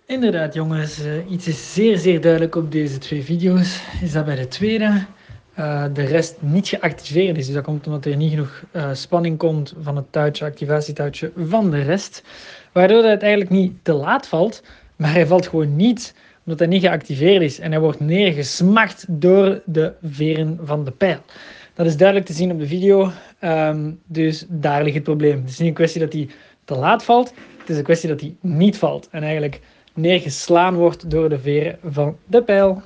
Inderdaad jongens, iets is zeer duidelijk op deze twee video's, is dat bij de tweede de rest niet geactiveerd is. Dus dat komt omdat er niet genoeg spanning komt van het touwtje, activatietouwtje van de rest. Waardoor het eigenlijk niet te laat valt, maar hij valt gewoon niet omdat hij niet geactiveerd is. En hij wordt neergesmakt door de veren van de pijl. Dat is duidelijk te zien op de video, dus daar ligt het probleem. Het is niet een kwestie dat hij te laat valt, het is een kwestie dat hij niet valt. En eigenlijk neergeslaan wordt door de veren van de pijl.